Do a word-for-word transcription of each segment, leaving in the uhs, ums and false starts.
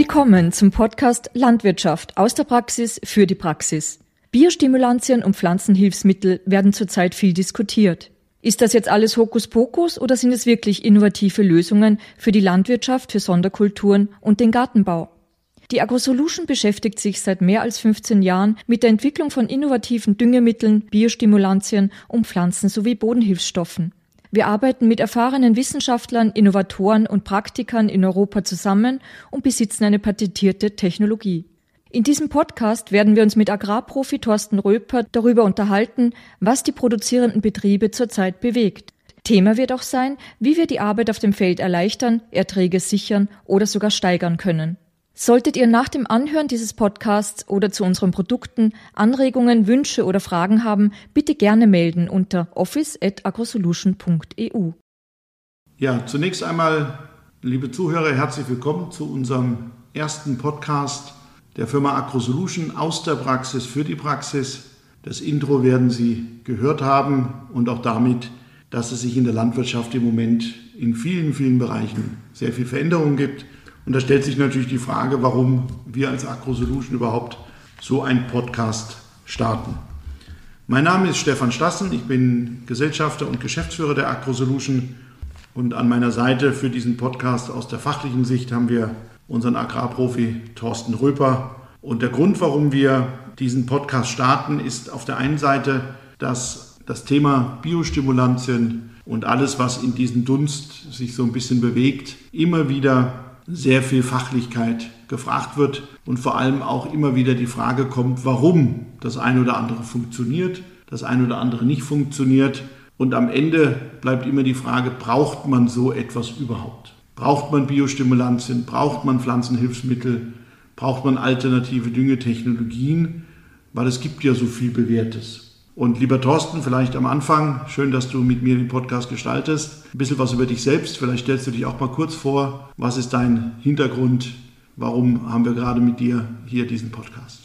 Willkommen zum Podcast Landwirtschaft aus der Praxis für die Praxis. Biostimulantien und Pflanzenhilfsmittel werden zurzeit viel diskutiert. Ist das jetzt alles Hokuspokus oder sind es wirklich innovative Lösungen für die Landwirtschaft, für Sonderkulturen und den Gartenbau? Die AgroSolution beschäftigt sich seit mehr als fünfzehn Jahren mit der Entwicklung von innovativen Düngemitteln, Biostimulantien und Pflanzen- sowie Bodenhilfsstoffen. Wir arbeiten mit erfahrenen Wissenschaftlern, Innovatoren und Praktikern in Europa zusammen und besitzen eine patentierte Technologie. In diesem Podcast werden wir uns mit Agrarprofi Thorsten Röper darüber unterhalten, was die produzierenden Betriebe zurzeit bewegt. Thema wird auch sein, wie wir die Arbeit auf dem Feld erleichtern, Erträge sichern oder sogar steigern können. Solltet ihr nach dem Anhören dieses Podcasts oder zu unseren Produkten Anregungen, Wünsche oder Fragen haben, bitte gerne melden unter office at agrosolution punkt e u. Ja, zunächst einmal, liebe Zuhörer, herzlich willkommen zu unserem ersten Podcast der Firma AgroSolution aus der Praxis für die Praxis. Das Intro werden Sie gehört haben und auch damit, dass es sich in der Landwirtschaft im Moment in vielen, vielen Bereichen sehr viel Veränderung gibt. Und da stellt sich natürlich die Frage, warum wir als AgroSolution überhaupt so einen Podcast starten. Mein Name ist Stefan Stassen, ich bin Gesellschafter und Geschäftsführer der AgroSolution und an meiner Seite für diesen Podcast aus der fachlichen Sicht haben wir unseren Agrarprofi Thorsten Röper. Und der Grund, warum wir diesen Podcast starten, ist auf der einen Seite, dass das Thema Biostimulantien und alles, was in diesem Dunst sich so ein bisschen bewegt, immer wieder sehr viel Fachlichkeit gefragt wird und vor allem auch immer wieder die Frage kommt, warum das eine oder andere funktioniert, das eine oder andere nicht funktioniert. Und am Ende bleibt immer die Frage, braucht man so etwas überhaupt? Braucht man Biostimulantien? Braucht man Pflanzenhilfsmittel? Braucht man alternative Düngetechnologien? Weil es gibt ja so viel Bewährtes. Und lieber Thorsten, vielleicht am Anfang, schön, dass du mit mir den Podcast gestaltest, ein bisschen was über dich selbst. Vielleicht stellst du dich auch mal kurz vor. Was ist dein Hintergrund? Warum haben wir gerade mit dir hier diesen Podcast?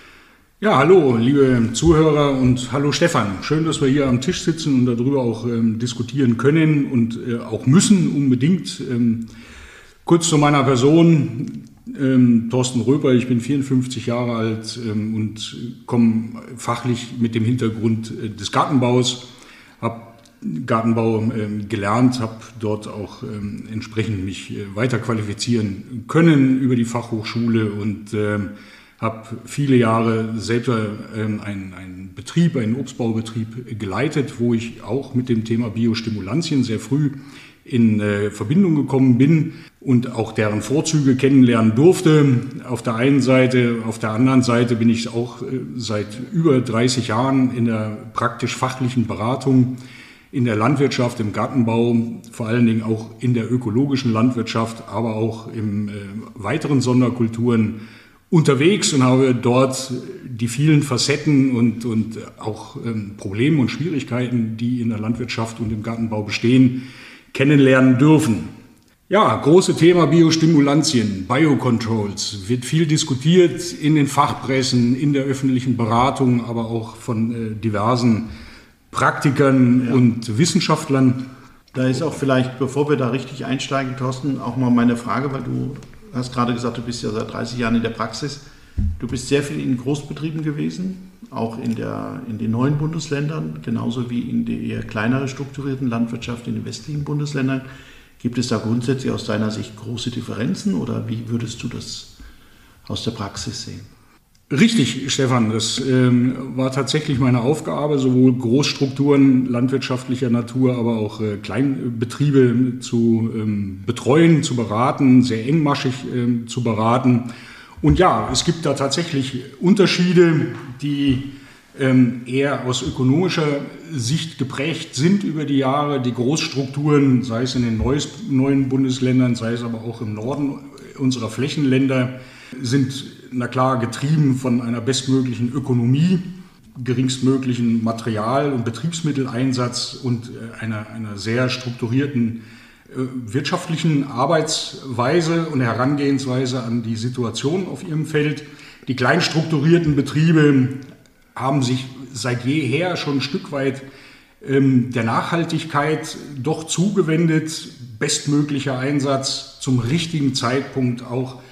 Ja, hallo, liebe Zuhörer und hallo Stefan. Schön, dass wir hier am Tisch sitzen und darüber auch ähm, diskutieren können und äh, auch müssen unbedingt. Ähm, kurz zu meiner Person. Ähm, Thorsten Röper, ich bin vierundfünfzig Jahre alt ähm, und komme fachlich mit dem Hintergrund äh, des Gartenbaus, habe Gartenbau ähm, gelernt, habe dort auch ähm, entsprechend mich äh, weiter qualifizieren können über die Fachhochschule und ähm, habe viele Jahre selbst ähm, einen, einen Betrieb, einen Obstbaubetrieb geleitet, wo ich auch mit dem Thema Biostimulantien sehr früh in äh, Verbindung gekommen bin und auch deren Vorzüge kennenlernen durfte. Auf der einen Seite, auf der anderen Seite bin ich auch äh, seit über dreißig Jahren in der praktisch-fachlichen Beratung in der Landwirtschaft, im Gartenbau, vor allen Dingen auch in der ökologischen Landwirtschaft, aber auch im äh, weiteren Sonderkulturen unterwegs und habe dort die vielen Facetten und, und auch ähm, Probleme und Schwierigkeiten, die in der Landwirtschaft und im Gartenbau bestehen, kennenlernen dürfen. Ja, große Thema Biostimulantien, Biocontrols, wird viel diskutiert in den Fachpressen, in der öffentlichen Beratung, aber auch von äh, diversen Praktikern ja. und Wissenschaftlern. Da ist auch vielleicht, bevor wir da richtig einsteigen, Thorsten, auch mal meine Frage, weil du hast gerade gesagt, du bist ja seit dreißig Jahren in der Praxis. Du bist sehr viel in Großbetrieben gewesen, auch in, der, in den neuen Bundesländern, genauso wie in der eher kleinere strukturierten Landwirtschaft in den westlichen Bundesländern. Gibt es da grundsätzlich aus deiner Sicht große Differenzen oder wie würdest du das aus der Praxis sehen? Richtig, Stefan, das ähm, war tatsächlich meine Aufgabe, sowohl Großstrukturen landwirtschaftlicher Natur, aber auch äh, Kleinbetriebe zu ähm, betreuen, zu beraten, sehr engmaschig ähm, zu beraten. Und ja, es gibt da tatsächlich Unterschiede, die ähm, eher aus ökonomischer Sicht geprägt sind über die Jahre. Die Großstrukturen, sei es in den neues, neuen Bundesländern, sei es aber auch im Norden unserer Flächenländer, sind na klar getrieben von einer bestmöglichen Ökonomie, geringstmöglichen Material- und Betriebsmitteleinsatz und äh, einer, einer sehr strukturierten wirtschaftlichen Arbeitsweise und Herangehensweise an die Situation auf ihrem Feld. Die kleinstrukturierten Betriebe haben sich seit jeher schon ein Stück weit ähm, der Nachhaltigkeit doch zugewendet. Bestmöglicher Einsatz zum richtigen Zeitpunkt auch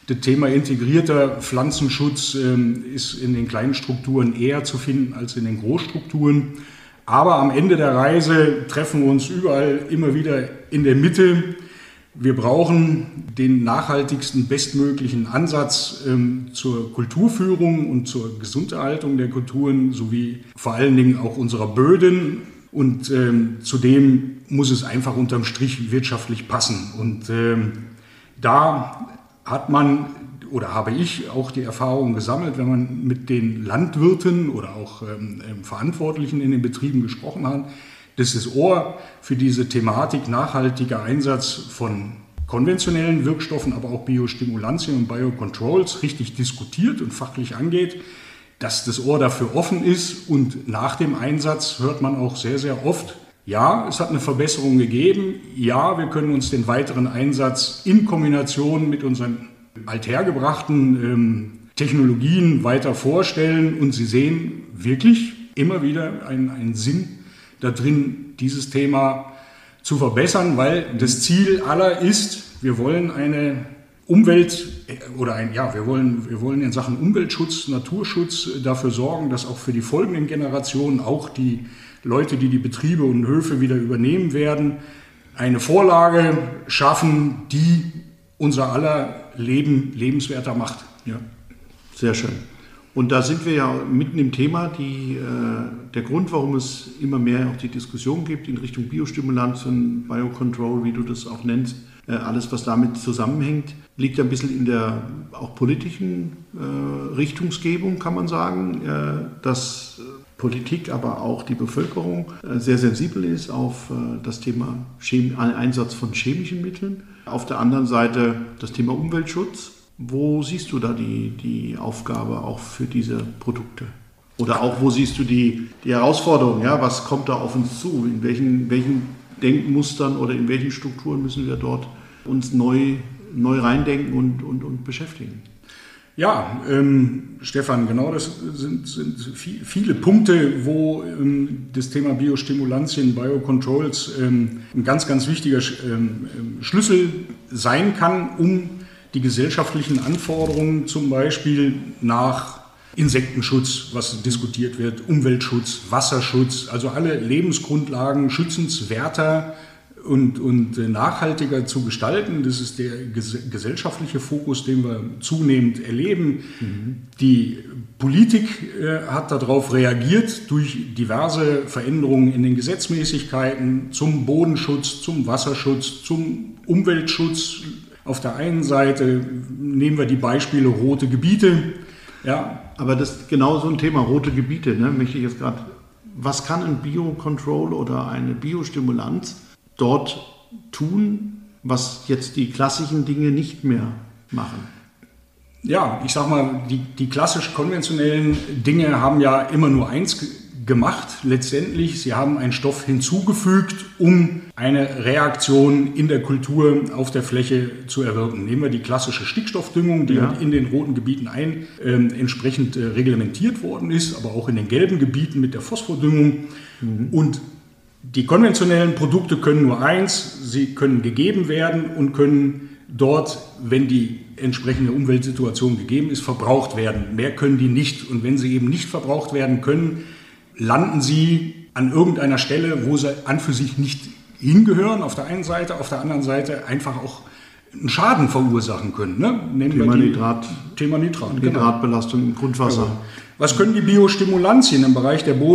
Das Thema integrierter Pflanzenschutz ähm, ist in den kleinen Strukturen eher zu finden als in den Großstrukturen. Aber am Ende der Reise treffen wir uns überall immer wieder in der Mitte. Wir brauchen den nachhaltigsten, bestmöglichen Ansatz ähm, zur Kulturführung und zur Gesunderhaltung der Kulturen sowie vor allen Dingen auch unserer Böden. Und ähm, zudem muss es einfach unterm Strich wirtschaftlich passen. Und ähm, da hat man oder habe ich auch die Erfahrung gesammelt, wenn man mit den Landwirten oder auch ähm, Verantwortlichen in den Betrieben gesprochen hat, dass das Ohr für diese Thematik nachhaltiger Einsatz von konventionellen Wirkstoffen, aber auch Biostimulantien und Biocontrols richtig diskutiert und fachlich angeht, dass das Ohr dafür offen ist. Und nach dem Einsatz hört man auch sehr, sehr oft, ja, es hat eine Verbesserung gegeben. Ja, wir können uns den weiteren Einsatz in Kombination mit unseren althergebrachten ähm, Technologien weiter vorstellen. Und Sie sehen wirklich immer wieder einen, einen Sinn da drin, dieses Thema zu verbessern, weil das Ziel aller ist, wir wollen eine Umwelt oder ein, ja, wir wollen, wir wollen in Sachen Umweltschutz, Naturschutz dafür sorgen, dass auch für die folgenden Generationen, auch die Leute, die die Betriebe und Höfe wieder übernehmen werden, eine Vorlage schaffen, die unser aller Leben lebenswerter macht. Ja, sehr schön. Und da sind wir ja mitten im Thema. Die, äh, der Grund, warum es immer mehr auch die Diskussion gibt in Richtung Biostimulantien, Biocontrol, wie du das auch nennst, äh, alles, was damit zusammenhängt, liegt ein bisschen in der auch politischen äh, Richtungsgebung, kann man sagen, äh, dass Politik, aber auch die Bevölkerung äh, sehr sensibel ist auf äh, das Thema Chem- Einsatz von chemischen Mitteln. Auf der anderen Seite das Thema Umweltschutz. Wo siehst du da die, die Aufgabe auch für diese Produkte? Oder auch, wo siehst du die, die Herausforderung? Ja? Was kommt da auf uns zu? In welchen, welchen Denkmustern oder in welchen Strukturen müssen wir dort uns neu, neu reindenken und, und, und beschäftigen? Ja, ähm, Stefan, genau das sind, sind viel, viele Punkte, wo ähm, das Thema Biostimulantien, Biocontrols ähm, ein ganz, ganz wichtiger ähm, Schlüssel sein kann, um die gesellschaftlichen Anforderungen zum Beispiel nach Insektenschutz, was diskutiert wird, Umweltschutz, Wasserschutz, also alle Lebensgrundlagen schützenswerter und, und nachhaltiger zu gestalten. Das ist der ges- gesellschaftliche Fokus, den wir zunehmend erleben. Mhm. Die Politik äh, hat darauf reagiert durch diverse Veränderungen in den Gesetzmäßigkeiten zum Bodenschutz, zum Wasserschutz, zum Umweltschutz. Auf der einen Seite nehmen wir die Beispiele rote Gebiete. Ja. Aber das ist genau so ein Thema, rote Gebiete, ne, möchte ich jetzt gerade. Was kann ein Biocontrol oder eine Biostimulanz dort tun, was jetzt die klassischen Dinge nicht mehr machen? Ja, ich sag mal, die, die klassisch konventionellen Dinge haben ja immer nur eins gemacht, letztendlich. Sie haben einen Stoff hinzugefügt, um eine Reaktion in der Kultur auf der Fläche zu erwirken. Nehmen wir die klassische Stickstoffdüngung, die ja. in den roten Gebieten ein, äh, entsprechend äh, reglementiert worden ist, aber auch in den gelben Gebieten mit der Phosphordüngung. Mhm. Und die konventionellen Produkte können nur eins, sie können gegeben werden und können dort, wenn die entsprechende Umweltsituation gegeben ist, verbraucht werden. Mehr können die nicht. Und wenn sie eben nicht verbraucht werden können, landen sie an irgendeiner Stelle, wo sie an für sich nicht hingehören, auf der einen Seite, auf der anderen Seite einfach auch einen Schaden verursachen können. Ne? Nehmen Thema, wir die, Nitrat, Thema Nitrat. Nitratbelastung im Grundwasser. Genau. Was können die Biostimulantien im Bereich der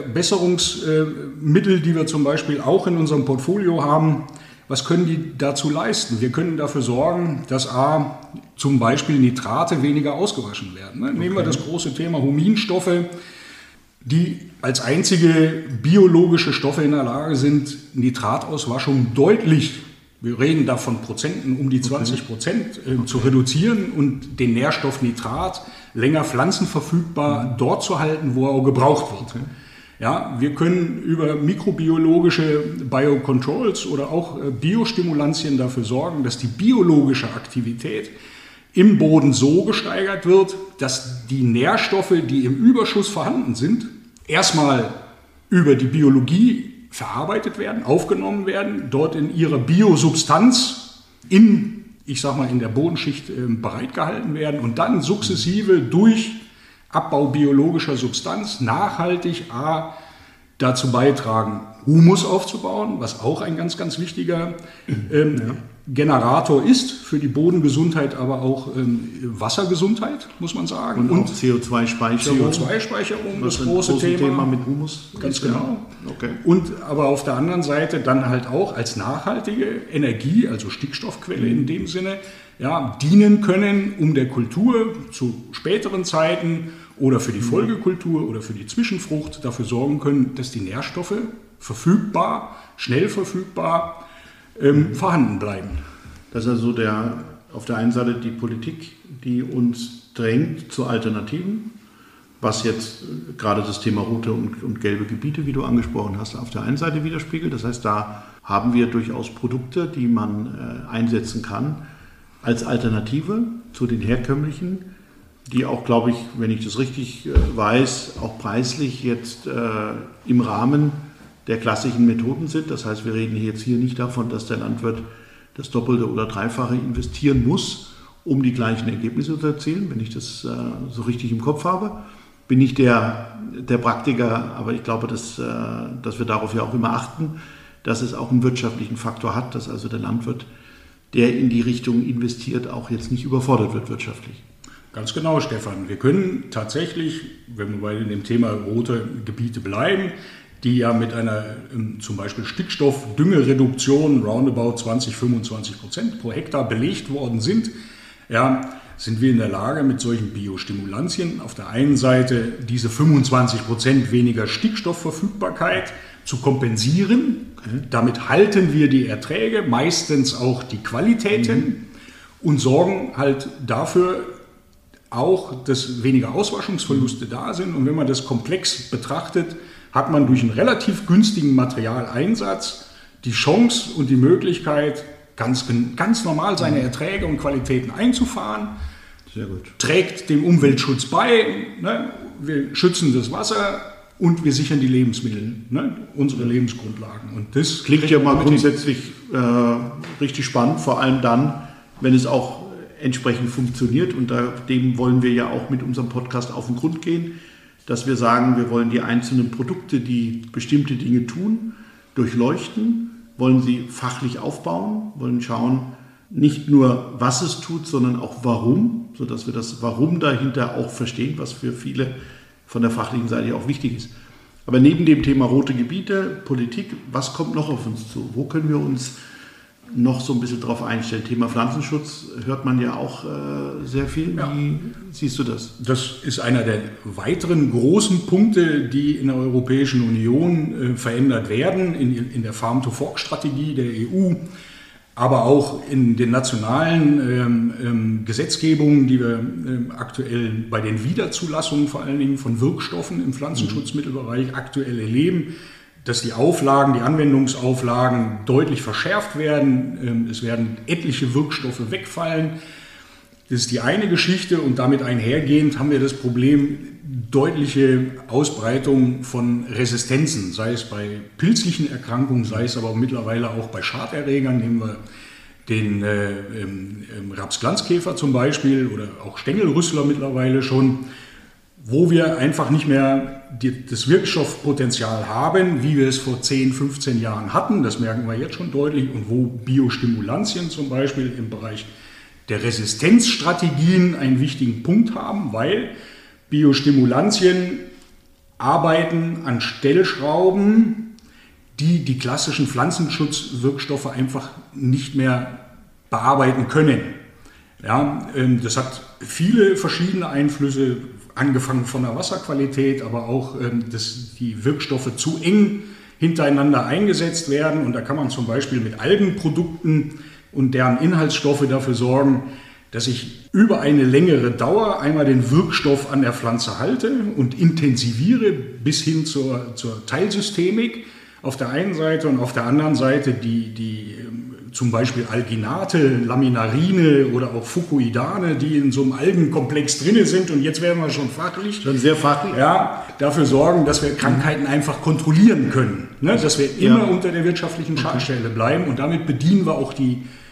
Bodenverbesserungsmittel, die wir zum Beispiel auch in unserem Portfolio haben, was können die dazu leisten? Wir können dafür sorgen, dass A, zum Beispiel Nitrate weniger ausgewaschen werden. Ne? Nehmen okay. wir das große Thema Huminstoffe, die als einzige biologische Stoffe in der Lage sind, Nitratauswaschung deutlich, wir reden da von Prozenten, um die zwanzig Prozent äh, okay. zu reduzieren und den Nährstoff Nitrat länger pflanzenverfügbar mhm. dort zu halten, wo er auch gebraucht wird. Okay. Ja, wir können über mikrobiologische Biocontrols oder auch äh, Biostimulantien dafür sorgen, dass die biologische Aktivität im Boden so gesteigert wird, dass die Nährstoffe, die im Überschuss vorhanden sind, erstmal über die Biologie verarbeitet werden, aufgenommen werden, dort in ihrer Biosubstanz in ich sag mal, in der Bodenschicht äh, bereitgehalten werden und dann sukzessive durch Abbau biologischer Substanz nachhaltig A, dazu beitragen, Humus aufzubauen, was auch ein ganz, ganz wichtiger ähm, ja. Generator ist für die Bodengesundheit, aber auch ähm, Wassergesundheit, muss man sagen. Und, und auch C O zwei Speicherung. C O zwei Speicherung, das große Thema. Thema mit Humus. Ganz ist, genau. Ja. Okay. Und aber auf der anderen Seite dann halt auch als nachhaltige Energie, also Stickstoffquelle mhm. in dem Sinne, ja, dienen können, um der Kultur zu späteren Zeiten oder für die Folgekultur oder für die Zwischenfrucht dafür sorgen können, dass die Nährstoffe verfügbar, schnell verfügbar ähm, vorhanden bleiben. Das ist also der, auf der einen Seite die Politik, die uns drängt zu Alternativen, was jetzt gerade das Thema rote und, und gelbe Gebiete, wie du angesprochen hast, auf der einen Seite widerspiegelt. Das heißt, da haben wir durchaus Produkte, die man äh, einsetzen kann als Alternative zu den herkömmlichen, die auch, glaube ich, wenn ich das richtig äh, weiß, auch preislich jetzt äh, im Rahmen der klassischen Methoden sind. Das heißt, wir reden jetzt hier nicht davon, dass der Landwirt das Doppelte oder Dreifache investieren muss, um die gleichen Ergebnisse zu erzielen, wenn ich das äh, so richtig im Kopf habe. Bin nicht der, der Praktiker, aber ich glaube, dass, äh, dass wir darauf ja auch immer achten, dass es auch einen wirtschaftlichen Faktor hat, dass also der Landwirt, der in die Richtung investiert, auch jetzt nicht überfordert wird wirtschaftlich. Ganz genau, Stefan. Wir können tatsächlich, wenn wir bei dem Thema rote Gebiete bleiben, die ja mit einer zum Beispiel Stickstoffdüngereduktion roundabout zwanzig, fünfundzwanzig Prozent pro Hektar belegt worden sind, ja, sind wir in der Lage, mit solchen Biostimulantien auf der einen Seite diese fünfundzwanzig Prozent weniger Stickstoffverfügbarkeit zu kompensieren. Damit halten wir die Erträge, meistens auch die Qualitäten mhm. und sorgen halt dafür auch, dass weniger Auswaschungsverluste mhm. da sind. Und wenn man das komplex betrachtet, hat man durch einen relativ günstigen Materialeinsatz die Chance und die Möglichkeit, ganz, ganz normal seine Erträge und Qualitäten einzufahren. Sehr gut. Trägt dem Umweltschutz bei, ne? Wir schützen das Wasser und wir sichern die Lebensmittel, ne? Unsere Lebensgrundlagen. Und das klingt ja mal grundsätzlich äh, richtig spannend, vor allem dann, wenn es auch entsprechend funktioniert. Und da, dem wollen wir ja auch mit unserem Podcast auf den Grund gehen, dass wir sagen, wir wollen die einzelnen Produkte, die bestimmte Dinge tun, durchleuchten, wollen sie fachlich aufbauen, wollen schauen, nicht nur, was es tut, sondern auch warum, sodass wir das Warum dahinter auch verstehen, was für viele von der fachlichen Seite auch wichtig ist. Aber neben dem Thema rote Gebiete, Politik, was kommt noch auf uns zu? Wo können wir uns noch so ein bisschen drauf einstellen? Thema Pflanzenschutz hört man ja auch äh, sehr viel. Ja. Wie siehst du das? Das ist einer der weiteren großen Punkte, die in der Europäischen Union äh, verändert werden, in, in der Farm-to-Fork-Strategie der E U, aber auch in den nationalen ähm, ähm, Gesetzgebungen, die wir ähm, aktuell bei den Wiederzulassungen vor allen Dingen von Wirkstoffen im Pflanzenschutzmittelbereich aktuell erleben, dass die Auflagen, die Anwendungsauflagen deutlich verschärft werden. Es werden etliche Wirkstoffe wegfallen. Das ist die eine Geschichte und damit einhergehend haben wir das Problem deutliche Ausbreitung von Resistenzen, sei es bei pilzlichen Erkrankungen, sei es aber mittlerweile auch bei Schaderregern. Nehmen wir den äh, ähm, Rapsglanzkäfer zum Beispiel oder auch Stängelrüssler mittlerweile schon, wo wir einfach nicht mehr die, das Wirkstoffpotenzial haben, wie wir es vor zehn, fünfzehn Jahren hatten. Das merken wir jetzt schon deutlich. Und wo Biostimulantien zum Beispiel im Bereich der Resistenzstrategien einen wichtigen Punkt haben, weil Biostimulantien arbeiten an Stellschrauben, die die klassischen Pflanzenschutzwirkstoffe einfach nicht mehr bearbeiten können. Ja, das hat viele verschiedene Einflüsse, angefangen von der Wasserqualität, aber auch, dass die Wirkstoffe zu eng hintereinander eingesetzt werden. Und da kann man zum Beispiel mit Algenprodukten und deren Inhaltsstoffe dafür sorgen, dass ich über eine längere Dauer einmal den Wirkstoff an der Pflanze halte und intensiviere bis hin zur, zur Teilsystemik auf der einen Seite und auf der anderen Seite die, die zum Beispiel Alginate, Laminarine oder auch Fucoidane, die in so einem Algenkomplex drin sind. Und jetzt werden wir schon fachlich. Schon sehr fachlich. Ja, dafür sorgen, dass wir Krankheiten einfach kontrollieren können. Ne? Dass wir immer ja. unter der wirtschaftlichen Schadstelle bleiben. Und damit bedienen wir auch die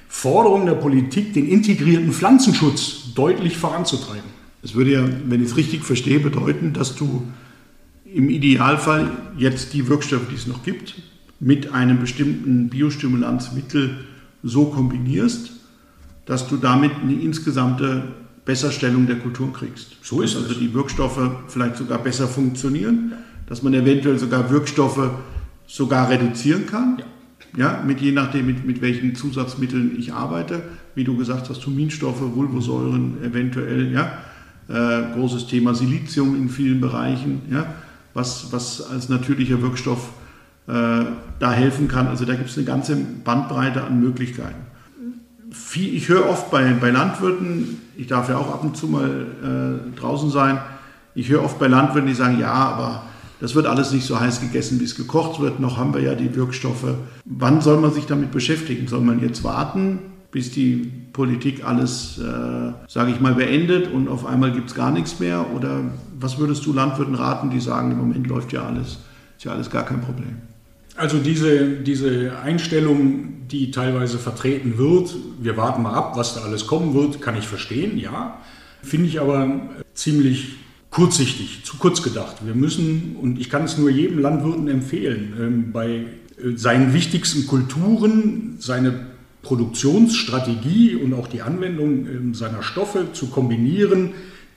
Forderung der Politik, den integrierten Pflanzenschutz deutlich voranzutreiben. Es würde ja, wenn ich es richtig verstehe, bedeuten, dass du im Idealfall jetzt die Wirkstoffe, die es noch gibt, mit einem bestimmten Biostimulanzmittel so kombinierst, dass du damit eine insgesamte Besserstellung der Kulturen kriegst. So ist es. Also die Wirkstoffe vielleicht sogar besser funktionieren, dass man eventuell sogar Wirkstoffe sogar reduzieren kann, ja, ja mit, je nachdem, mit, mit welchen Zusatzmitteln ich arbeite. Wie du gesagt hast, Huminstoffe, Vulvosäuren eventuell, ja. Äh, großes Thema Silizium in vielen Bereichen, ja, was, was als natürlicher Wirkstoff äh, da helfen kann. Also da gibt es eine ganze Bandbreite an Möglichkeiten. Viel, ich höre oft bei, bei Landwirten, ich darf ja auch ab und zu mal äh, draußen sein, ich höre oft bei Landwirten, die sagen, ja, aber das wird alles nicht so heiß gegessen, wie es gekocht wird, noch haben wir ja die Wirkstoffe. Wann soll man sich damit beschäftigen? Soll man jetzt warten, bis die Politik alles, äh, sage ich mal, beendet und auf einmal gibt es gar nichts mehr? Oder was würdest du Landwirten raten, die sagen, im Moment läuft ja alles, ist ja alles gar kein Problem? Also diese, diese Einstellung, die teilweise vertreten wird, wir warten mal ab, was da alles kommen wird, kann ich verstehen, ja. Finde ich aber ziemlich kurzsichtig, zu kurz gedacht. Wir müssen, und ich kann es nur jedem Landwirten empfehlen, bei seinen wichtigsten Kulturen seine Produktionsstrategie und auch die Anwendung seiner Stoffe zu kombinieren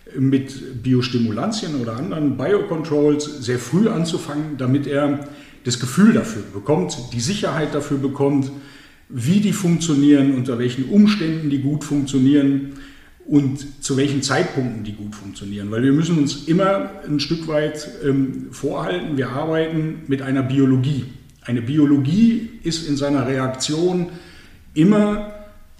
mit Biostimulantien oder anderen Biocontrols sehr früh anzufangen, damit er das Gefühl dafür bekommt, die Sicherheit dafür bekommt, wie die funktionieren, unter welchen Umständen die gut funktionieren und zu welchen Zeitpunkten die gut funktionieren. Weil wir müssen uns immer ein Stück weit ähm, vorhalten, wir arbeiten mit einer Biologie. Eine Biologie ist in seiner Reaktion immer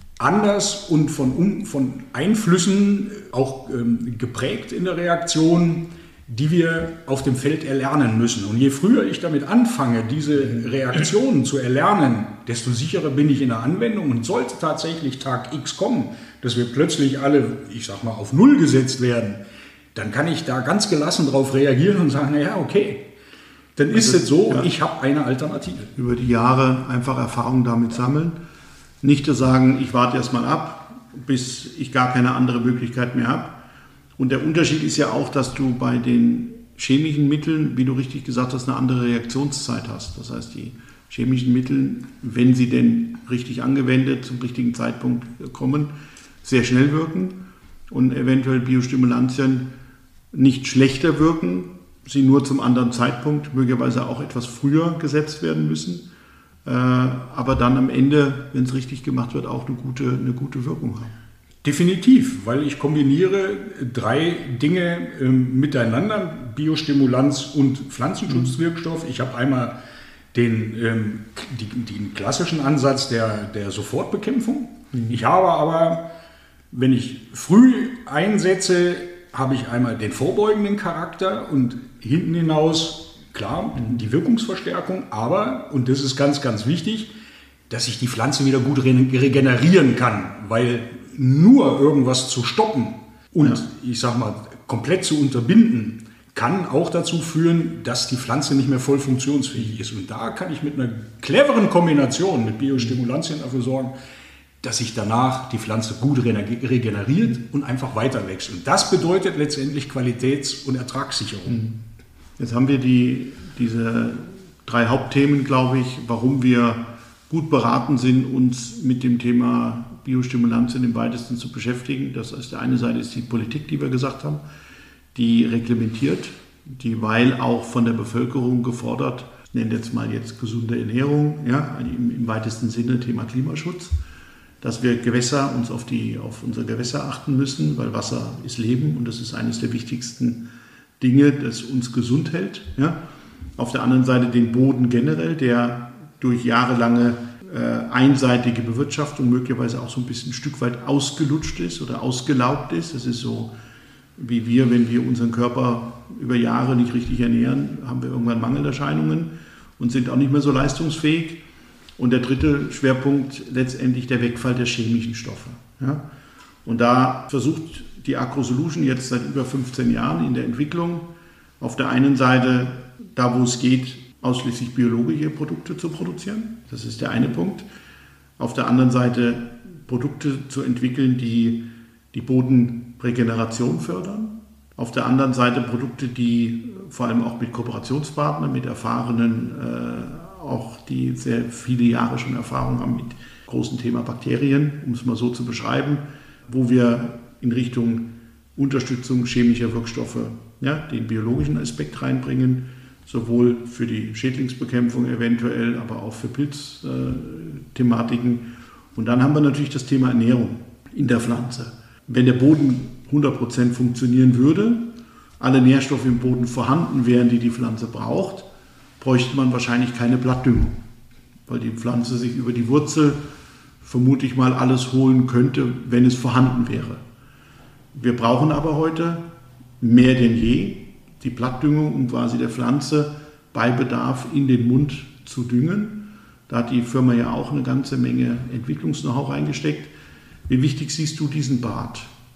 anders und von, um, von Einflüssen auch ähm, geprägt in der Reaktion, die wir auf dem Feld erlernen müssen. Und je früher ich damit anfange, diese Reaktionen zu erlernen, desto sicherer bin ich in der Anwendung. Und sollte tatsächlich Tag X kommen, dass wir plötzlich alle, ich sag mal, auf Null gesetzt werden, dann kann ich da ganz gelassen drauf reagieren und sagen, naja, okay, dann ist es so, ja, ich habe eine Alternative. Über die Jahre einfach Erfahrung damit sammeln. Nicht zu sagen, ich warte erst mal ab, bis ich gar keine andere Möglichkeit mehr habe. Und der Unterschied ist ja auch, dass du bei den chemischen Mitteln, wie du richtig gesagt hast, eine andere Reaktionszeit hast. Das heißt, die chemischen Mittel, wenn sie denn richtig angewendet zum richtigen Zeitpunkt kommen, sehr schnell wirken und eventuell Biostimulantien nicht schlechter wirken, sie nur zum anderen Zeitpunkt möglicherweise auch etwas früher gesetzt werden müssen, äh, aber dann am Ende, wenn es richtig gemacht wird, auch eine gute, eine gute Wirkung haben. Definitiv, weil ich kombiniere drei Dinge ähm, miteinander, Biostimulanz und Pflanzenschutzwirkstoff. Ich habe einmal den, ähm, die, den klassischen Ansatz der, der Sofortbekämpfung. Mhm. Ich habe aber, wenn ich früh einsetze, habe ich einmal den vorbeugenden Charakter und hinten hinaus, klar, die Wirkungsverstärkung, aber, und das ist ganz, ganz wichtig, dass ich die Pflanze wieder gut regenerieren kann, weil nur irgendwas zu stoppen und, ja, ich sag mal, komplett zu unterbinden, kann auch dazu führen, dass die Pflanze nicht mehr voll funktionsfähig ist. Und da kann ich mit einer cleveren Kombination mit Biostimulantien dafür sorgen, dass sich danach die Pflanze gut regeneriert und einfach weiter wächst. Und das bedeutet letztendlich Qualitäts- und Ertragssicherung. Jetzt haben wir die, diese drei Hauptthemen, glaube ich, warum wir gut beraten sind, uns mit dem Thema Biostimulantien im weitesten zu beschäftigen. Das heißt, die eine Seite ist die Politik, die wir gesagt haben, die reglementiert, die weil auch von der Bevölkerung gefordert, ich nenne jetzt mal jetzt gesunde Ernährung, ja, im, im weitesten Sinne Thema Klimaschutz, dass wir Gewässer, uns auf, die, auf unsere Gewässer achten müssen, weil Wasser ist Leben und das ist eines der wichtigsten Dinge, das uns gesund hält. Ja. Auf der anderen Seite den Boden generell, der durch jahrelange äh, einseitige Bewirtschaftung möglicherweise auch so ein bisschen ein Stück weit ausgelutscht ist oder ausgelaugt ist. Das ist so wie wir, wenn wir unseren Körper über Jahre nicht richtig ernähren, haben wir irgendwann Mangelerscheinungen und sind auch nicht mehr so leistungsfähig. Und der dritte Schwerpunkt letztendlich der Wegfall der chemischen Stoffe. Ja? Und da versucht die AgroSolution jetzt seit über fünfzehn Jahren in der Entwicklung auf der einen Seite, da wo es geht, ausschließlich biologische Produkte zu produzieren. Das ist der eine Punkt. Auf der anderen Seite Produkte zu entwickeln, die die Bodenregeneration fördern. Auf der anderen Seite Produkte, die vor allem auch mit Kooperationspartnern, mit erfahrenen, äh, auch die sehr viele Jahre schon Erfahrung haben mit großen Thema Bakterien, um es mal so zu beschreiben, wo wir in Richtung Unterstützung chemischer Wirkstoffe, ja, den biologischen Aspekt reinbringen, sowohl für die Schädlingsbekämpfung eventuell, aber auch für Pilzthematiken. Und dann haben wir natürlich das Thema Ernährung in der Pflanze. Wenn der Boden hundert Prozent funktionieren würde, alle Nährstoffe im Boden vorhanden wären, die die Pflanze braucht, bräuchte man wahrscheinlich keine Blattdüngung, weil die Pflanze sich über die Wurzel vermutlich mal alles holen könnte, wenn es vorhanden wäre. Wir brauchen aber heute mehr denn je die Blattdüngung, um quasi der Pflanze bei Bedarf in den Mund zu düngen. Da hat die Firma ja auch eine ganze Menge Entwicklungs-Know-how reingesteckt. Wie wichtig siehst du diesen Part?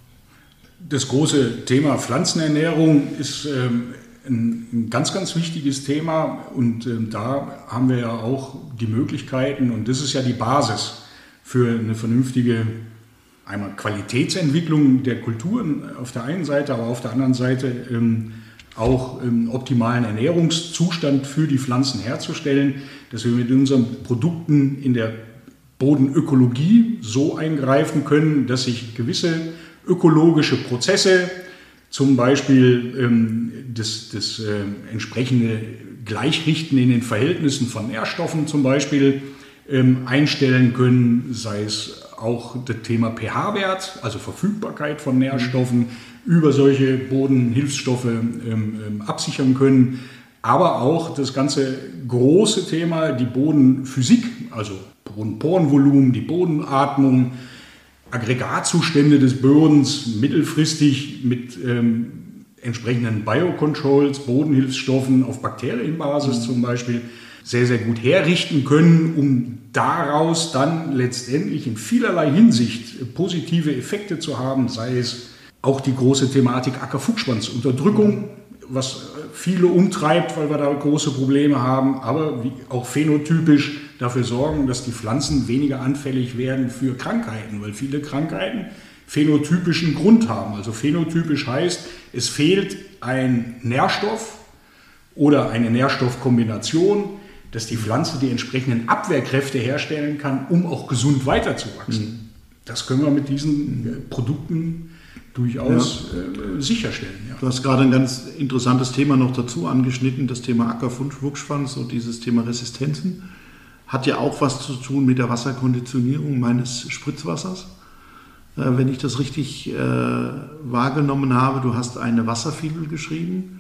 Das große Thema Pflanzenernährung ist ähm, ein, ein ganz, ganz wichtiges Thema und ähm, da haben wir ja auch die Möglichkeiten und das ist ja die Basis für eine vernünftige einmal Qualitätsentwicklung der Kulturen auf der einen Seite, aber auf der anderen Seite ähm, auch ähm, optimalen Ernährungszustand für die Pflanzen herzustellen, dass wir mit unseren Produkten in der Bodenökologie so eingreifen können, dass sich gewisse ökologische Prozesse, zum Beispiel ähm, das, das äh, entsprechende Gleichrichten in den Verhältnissen von Nährstoffen zum Beispiel ähm, einstellen können, sei es auch das Thema pH-Wert, also Verfügbarkeit von Nährstoffen, mhm. über solche Bodenhilfsstoffe ähm, ähm, absichern können, aber auch das ganze große Thema, die Bodenphysik, also Bodenporenvolumen, die Bodenatmung, Aggregatzustände des Bodens mittelfristig mit ähm, entsprechenden Biocontrols, Bodenhilfsstoffen auf Bakterienbasis mhm. zum Beispiel sehr, sehr gut herrichten können, um daraus dann letztendlich in vielerlei Hinsicht positive Effekte zu haben, sei es auch die große Thematik Ackerfuchsschwanzunterdrückung, was viele umtreibt, weil wir da große Probleme haben, aber wie auch phänotypisch dafür sorgen, dass die Pflanzen weniger anfällig werden für Krankheiten, weil viele Krankheiten phänotypischen Grund haben. Also phänotypisch heißt, es fehlt ein Nährstoff oder eine Nährstoffkombination, dass die Pflanze die entsprechenden Abwehrkräfte herstellen kann, um auch gesund weiterzuwachsen. Mhm. Das können wir mit diesen äh, Produkten durchaus ja. äh, sicherstellen. Ja. Du hast gerade ein ganz interessantes Thema noch dazu angeschnitten, das Thema Ackerfuchsschwanz, so dieses Thema Resistenzen. Hat ja auch was zu tun mit der Wasserkonditionierung meines Spritzwassers. Äh, wenn ich das richtig äh, wahrgenommen habe, du hast eine Wasserfibel geschrieben,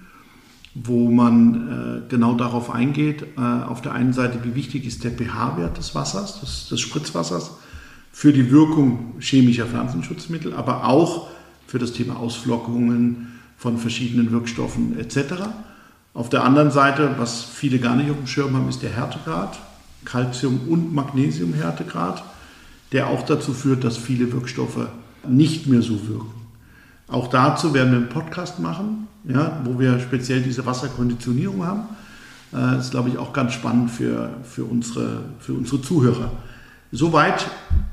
wo man äh, genau darauf eingeht, äh, auf der einen Seite, wie wichtig ist der pH-Wert des Wassers, des, des Spritzwassers, für die Wirkung chemischer Pflanzenschutzmittel, aber auch für das Thema Ausflockungen von verschiedenen Wirkstoffen et cetera. Auf der anderen Seite, was viele gar nicht auf dem Schirm haben, ist der Härtegrad, Calcium- und Magnesiumhärtegrad, der auch dazu führt, dass viele Wirkstoffe nicht mehr so wirken. Auch dazu werden wir einen Podcast machen, ja, wo wir speziell diese Wasserkonditionierung haben. Das ist, glaube ich, auch ganz spannend für, für, unsere, für unsere Zuhörer. Soweit,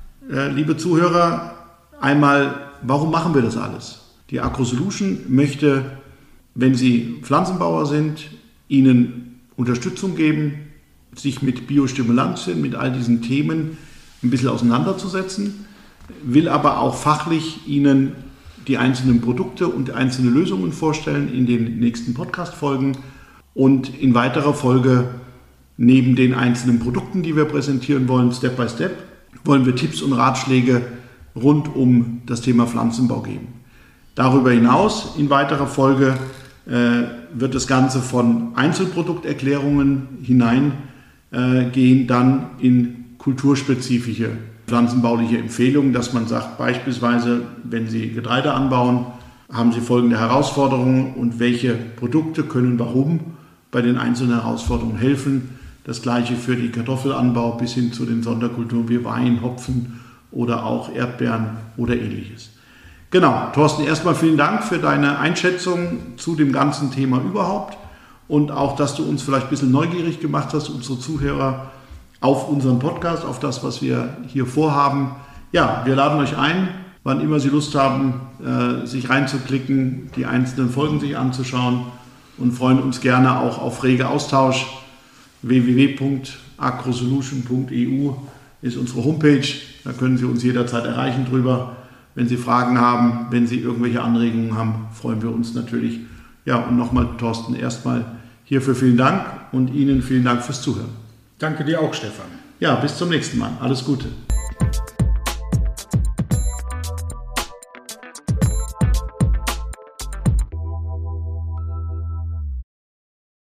liebe Zuhörer, einmal, warum machen wir das alles? Die AgroSolution möchte, wenn Sie Pflanzenbauer sind, Ihnen Unterstützung geben, sich mit Biostimulantien, mit all diesen Themen ein bisschen auseinanderzusetzen, will aber auch fachlich Ihnen die einzelnen Produkte und einzelne Lösungen vorstellen in den nächsten Podcast-Folgen und in weiterer Folge neben den einzelnen Produkten, die wir präsentieren wollen, Step by Step, wollen wir Tipps und Ratschläge rund um das Thema Pflanzenbau geben. Darüber hinaus in weiterer Folge äh, wird das Ganze von Einzelprodukterklärungen hineingehen, äh, dann in kulturspezifische pflanzenbauliche Empfehlungen, dass man sagt, beispielsweise, wenn Sie Getreide anbauen, haben Sie folgende Herausforderungen und welche Produkte können warum bei den einzelnen Herausforderungen helfen. Das gleiche für die Kartoffelanbau bis hin zu den Sonderkulturen wie Wein, Hopfen oder auch Erdbeeren oder ähnliches. Genau, Thorsten, erstmal vielen Dank für deine Einschätzung zu dem ganzen Thema überhaupt und auch, dass du uns vielleicht ein bisschen neugierig gemacht hast, unsere Zuhörer auf unseren Podcast, auf das, was wir hier vorhaben, Ja, wir laden euch ein, wann immer Sie Lust haben, äh, sich reinzuklicken, die einzelnen Folgen sich anzuschauen und freuen uns gerne auch auf rege Austausch. w w w punkt agrosolution punkt e u ist unsere Homepage, da können Sie uns jederzeit erreichen drüber. Wenn Sie Fragen haben, wenn Sie irgendwelche Anregungen haben, freuen wir uns natürlich. Ja, und nochmal, Thorsten, erstmal hierfür vielen Dank und Ihnen vielen Dank fürs Zuhören. Danke dir auch, Stefan. Ja, bis zum nächsten Mal. Alles Gute.